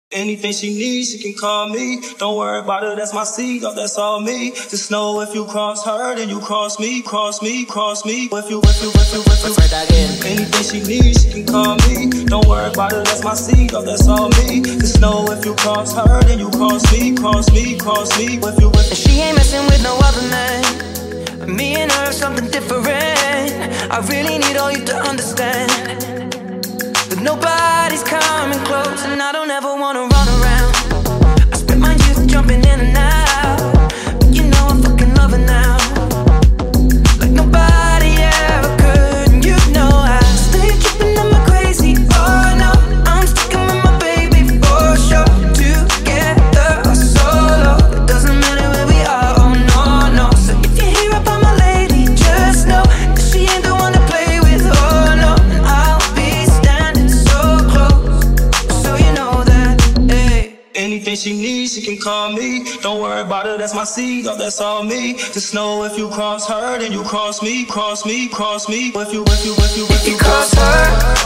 Anything she needs, she can call me. Don't worry about it, that's my seed, oh, that's all me. Just know if you cross her, then you cross me, cross me, cross me. If you. Anything she needs, she can call me. Don't worry about it, that's my seed, oh, that's all me. Just know if you cross her, then you cross me, cross me, cross me. If you. And she ain't messing with no other man. Me and her are something different. I really need all you to understand. But nobody's coming close, and I don't ever wanna run around. I spent my youth jumping in and out, but you know I'm fucking loving now, like nobody ever could. And you know I stay tripping on my crazy. Oh no, I'm sticking with my baby for sure. Together or solo, it doesn't matter where we are. Oh no, no. So if you hear about my lady, just know that she ain't the one to play with. Oh no, and I'll be standing so close, so you know that. Hey. Anything she needs, she can call me. Don't worry about it, that's my seed, oh, that's all me. Just know if you cross her, then you cross me, cross me, cross me. If you cross her,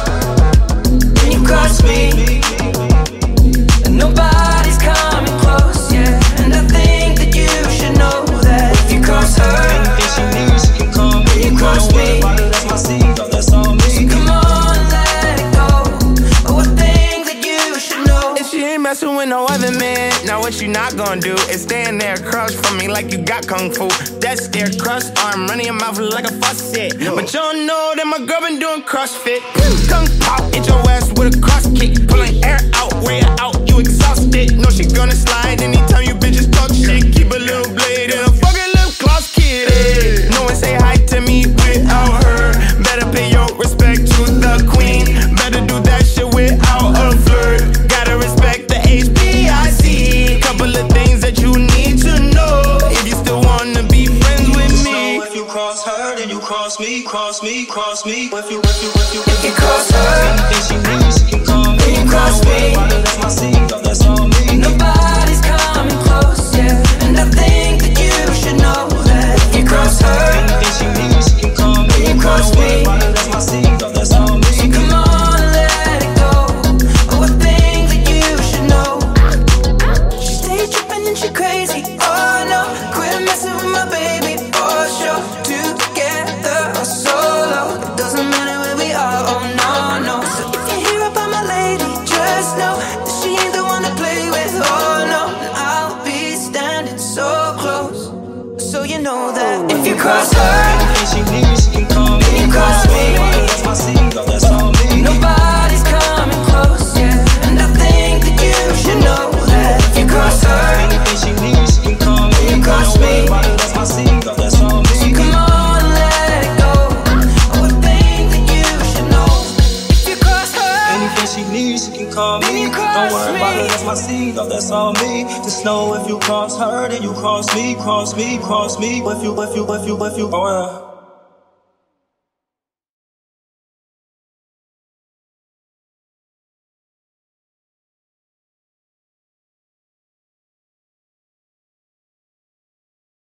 then you cross me, and nobody's coming close, yeah. And I think that you should know that if you cross her, anything she needs, she can call me. You cross me, don't worry about it, that's my seed, oh, that's all me. so come on, let it go. Oh, I think that you should know. If she ain't messing with no other man, now what you not gonna do is stand there across from me like you got kung fu. That's their crust arm running your mouth like a faucet. But you don't know that my girl been doing CrossFit. Kung pop, hit your ass with a cross kick, pulling air out, way out, you exhausted. No, she gonna slide anytime you bitches talk shit. Keep a little blade in a fucking lip gloss kid. Hey. No one say hi to me without her. Better pay your respect to the queen. Better do that shit without a flirt. Gotta respect the HBIC. Couple of things that you need to know if you still wanna be friends with Just me. know if you cross her, then you cross me, cross me, cross me. If you cross her, anything she needs, she can call me. then you cross Don't worry me. about it, that's my seed, oh, that's all me. Nobody's coming close, yeah. And I think that you should know that if you cross her, Anything she needs, she can call me. then you cross Don't worry me. about it, that's my seed, oh, that's all me. So come on, let it go. Oh, I think that you should know. She stay tripping and she crazy. Oh no, quit messing with my baby for sure. Together or solo, it doesn't matter where we are. Oh no, no. So if you hear about my lady, just know that she ain't the one to play with. Oh no, and I'll be standing so close, so you know that if you cross her, Anything she needs, she can call me. then you cross me. That's my seed, oh, that's all me. Nobody's coming close, yeah. And I think that you should know that if you cross her, Anything she needs, she can call me. then you cross Don't worry me. about it, that's my seed, oh, that's all So me. come on, let it go. Oh, I think that you should know if you cross her. Anything she needs, she can call Then me. you Don't cross worry about me. it, that's my seed, oh, that's all me. Just know if you cross her, then you cross me, cross me, cross me. If you, oh, yeah.